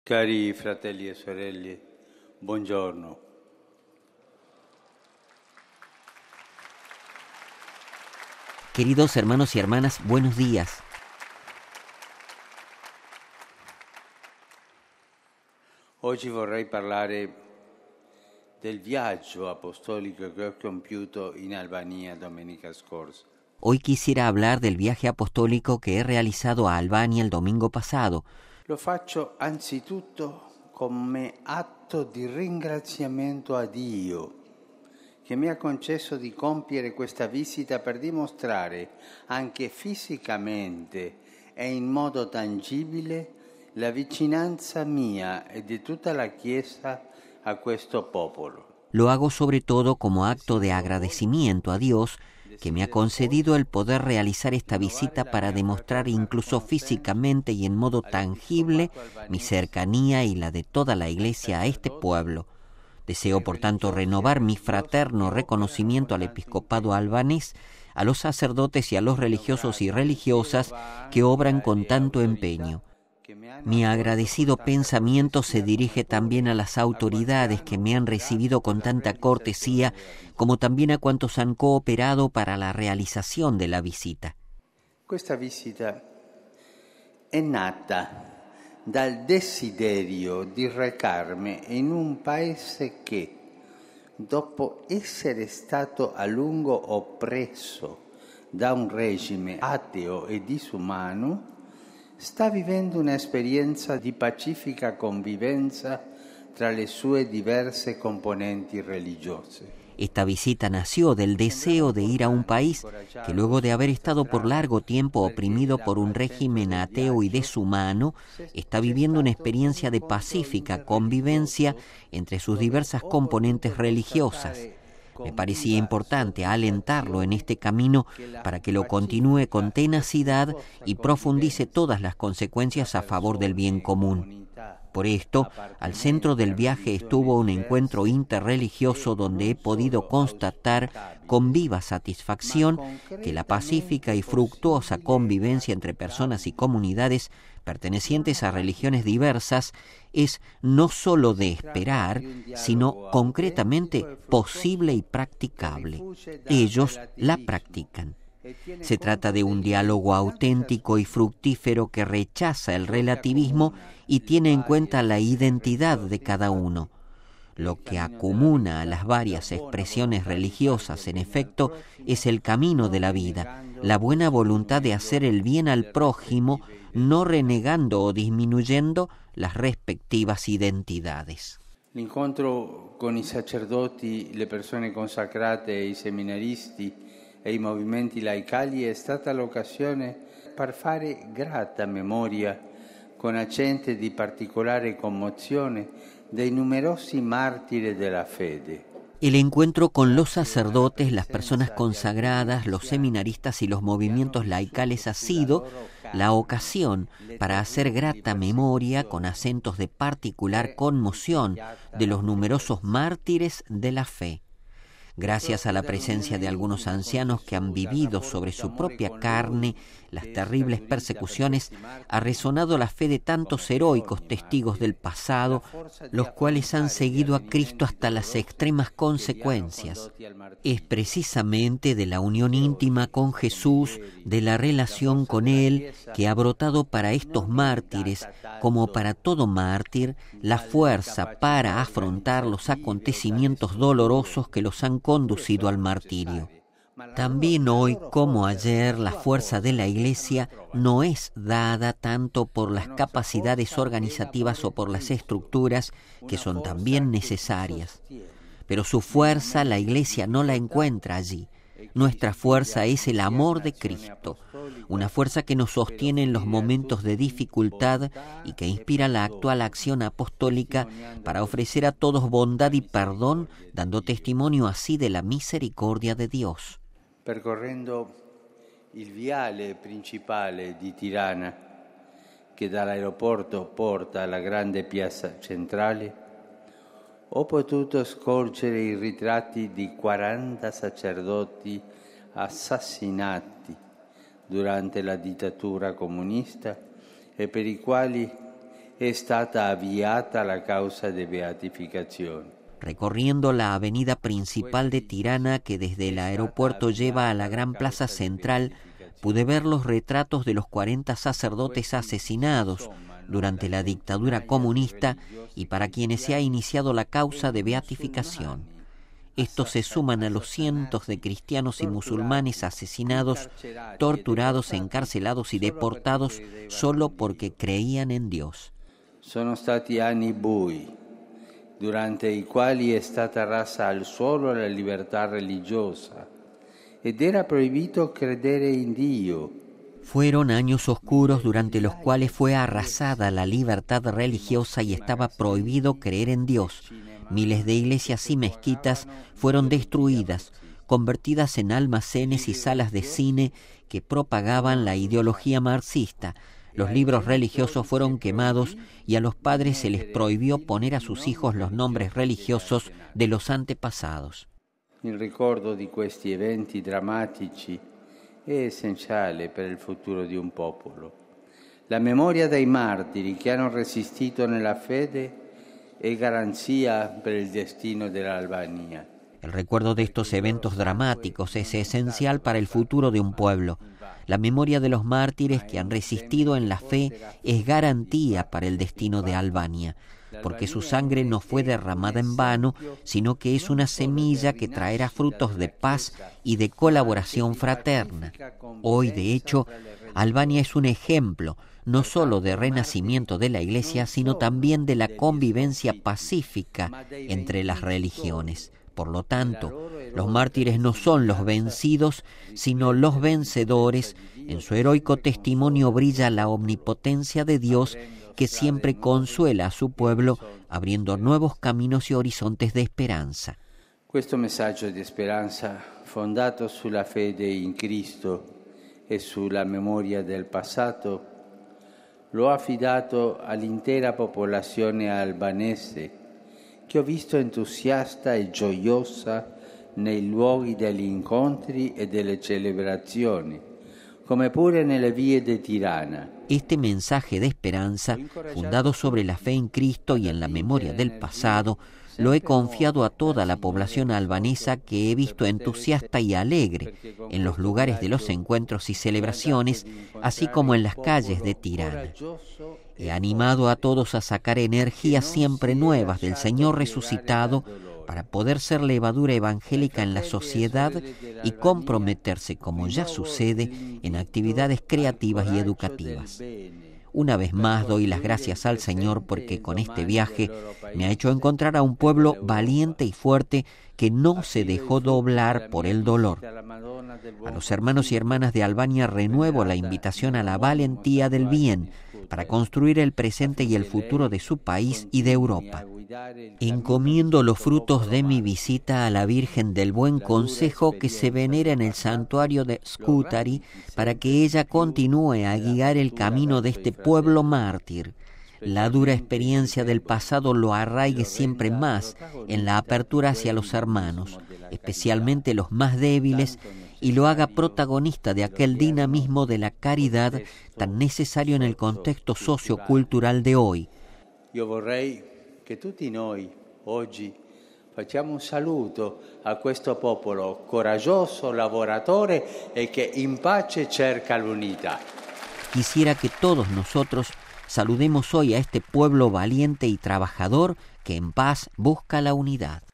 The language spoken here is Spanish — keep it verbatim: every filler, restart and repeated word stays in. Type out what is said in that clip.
Cari fratelli e sorelle, buongiorno. Queridos hermanos y hermanas, buenos días. Oggi vorrei parlare del viaggio apostolico che ho compiuto in Albania domenica scorsa. Hoy quisiera hablar del viaje apostólico que he realizado a Albania el domingo pasado. Lo faccio anzitutto come atto di ringraziamento a Dio che mi ha concesso di compiere questa visita per dimostrare anche fisicamente e in modo tangibile la vicinanza mia e di tutta la Chiesa a questo popolo. Lo hago sobre todo como acto de agradecimiento a Dios que me ha concedido el poder realizar esta visita para demostrar incluso físicamente y en modo tangible mi cercanía y la de toda la Iglesia a este pueblo. Deseo, por tanto, renovar mi fraterno reconocimiento al episcopado albanés, a los sacerdotes y a los religiosos y religiosas que obran con tanto empeño. Mi agradecido pensamiento se dirige también a las autoridades que me han recibido con tanta cortesía, como también a cuantos han cooperado para la realización de la visita. Questa visita è nata dal desiderio di recarmi in un paese che, dopo essere stato a lungo oppresso da un regime ateo e disumano, sta vivendo un'esperienza di pacifica convivenza tra le sue diverse componenti religiose. Esta visita nació del deseo de ir a un país que, luego de haber estado por largo tiempo oprimido por un régimen ateo y deshumano, está viviendo una experiencia de pacífica convivencia entre sus diversas componentes religiosas. Me parecía importante alentarlo en este camino para que lo continúe con tenacidad y profundice todas las consecuencias a favor del bien común. Por esto, al centro del viaje estuvo un encuentro interreligioso donde he podido constatar con viva satisfacción que la pacífica y fructuosa convivencia entre personas y comunidades pertenecientes a religiones diversas es no solo de esperar, sino concretamente posible y practicable. Ellos la practican. Se trata de un diálogo auténtico y fructífero que rechaza el relativismo y tiene en cuenta la identidad de cada uno. Lo que acomuna a las varias expresiones religiosas, en efecto, es el camino de la vida, la buena voluntad de hacer el bien al prójimo, no renegando o disminuyendo las respectivas identidades. L'incontro con i sacerdoti, le persone consacrate e i seminaristi e i movimenti laicali è stata l'occasione per fare grata memoria con accenti di particolare commozione dei numerosi martiri della fede. El encuentro con los sacerdotes, las personas consagradas, los seminaristas y los movimientos laicales ha sido la ocasión para hacer grata memoria con acentos de particular conmoción de los numerosos mártires de la fe. Gracias a la presencia de algunos ancianos que han vivido sobre su propia carne las terribles persecuciones, ha resonado la fe de tantos heroicos testigos del pasado, los cuales han seguido a Cristo hasta las extremas consecuencias. Es precisamente de la unión íntima con Jesús, de la relación con Él, que ha brotado para estos mártires, como para todo mártir, la fuerza para afrontar los acontecimientos dolorosos que los han conducido al martirio. También hoy, como ayer, la fuerza de la Iglesia no es dada tanto por las capacidades organizativas o por las estructuras, que son también necesarias. Pero su fuerza la Iglesia no la encuentra allí. Nuestra fuerza es el amor de Cristo, una fuerza que nos sostiene en los momentos de dificultad y que inspira la actual acción apostólica para ofrecer a todos bondad y perdón, dando testimonio así de la misericordia de Dios. Percorrendo il viale principale di Tirana, che dall'aeroporto porta alla grande piazza centrale, ho potuto scorgere i ritratti di quaranta sacerdoti assassinati durante la dittatura comunista e per i quali è stata avviata la causa di beatificazione. Recorriendo la avenida principal de Tirana, que desde el aeropuerto lleva a la gran plaza central, pude ver los retratos de los cuarenta sacerdotes asesinados durante la dictadura comunista y para quienes se ha iniciado la causa de beatificación. Estos se suman a los cientos de cristianos y musulmanes asesinados, torturados, encarcelados y deportados solo porque creían en Dios. Sono stati anni bui, durante i quali è stata rasa al suolo la libertà religiosa ed era proibito credere in Dio. Fueron años oscuros durante los cuales fue arrasada la libertad religiosa y estaba prohibido creer en Dios. Miles de iglesias y mezquitas fueron destruidas, convertidas en almacenes y salas de cine que propagaban la ideología marxista. Los libros religiosos fueron quemados y a los padres se les prohibió poner a sus hijos los nombres religiosos de los antepasados. Il ricordo di questi eventi drammatici è essenziale per il futuro di un popolo. La memoria dei martiri che hanno resistito nella fede è garanzia per il destino dell'Albania. El recuerdo de estos eventos dramáticos es esencial para el futuro de un pueblo. La memoria de los mártires que han resistido en la fe es garantía para el destino de Albania, porque su sangre no fue derramada en vano, sino que es una semilla que traerá frutos de paz y de colaboración fraterna. Hoy, de hecho, Albania es un ejemplo, no solo de renacimiento de la Iglesia, sino también de la convivencia pacífica entre las religiones. Por lo tanto, los mártires no son los vencidos, sino los vencedores. En su heroico testimonio brilla la omnipotencia de Dios, que siempre consuela a su pueblo, abriendo nuevos caminos y horizontes de esperanza. Questo messaggio di speranza, fondato sulla fede in Cristo e sulla memoria del passato, lo ha affidato all'intera popolazione albanese, che ho visto entusiasta e gioiosa nei luoghi degli incontri e delle celebrazioni, come pure nelle vie di Tirana. Este mensaje de esperanza, fundado sobre la fe en Cristo y en la memoria del pasado, lo he confiado a toda la población albanesa que he visto entusiasta y alegre en los lugares de los encuentros y celebraciones, así como en las calles de Tirana. He animado a todos a sacar energías siempre nuevas del Señor resucitado para poder ser levadura evangélica en la sociedad y comprometerse, como ya sucede, en actividades creativas y educativas. Una vez más doy las gracias al Señor porque con este viaje me ha hecho encontrar a un pueblo valiente y fuerte que no se dejó doblar por el dolor. A los hermanos y hermanas de Albania renuevo la invitación a la valentía del bien para construir el presente y el futuro de su país y de Europa. Encomiendo los frutos de mi visita a la Virgen del Buen Consejo que se venera en el santuario de Skutari para que ella continúe a guiar el camino de este pueblo mártir. La dura experiencia del pasado lo arraigue siempre más en la apertura hacia los hermanos, especialmente los más débiles, y lo haga protagonista de aquel dinamismo de la caridad tan necesario en el contexto sociocultural de hoy. Io vorrei che tutti noi oggi facciamo un saluto a questo popolo coraggioso, lavoratore e che in pace cerca l'unità. Quisiera que todos nosotros saludemos hoy a este pueblo valiente y trabajador que en paz busca la unidad.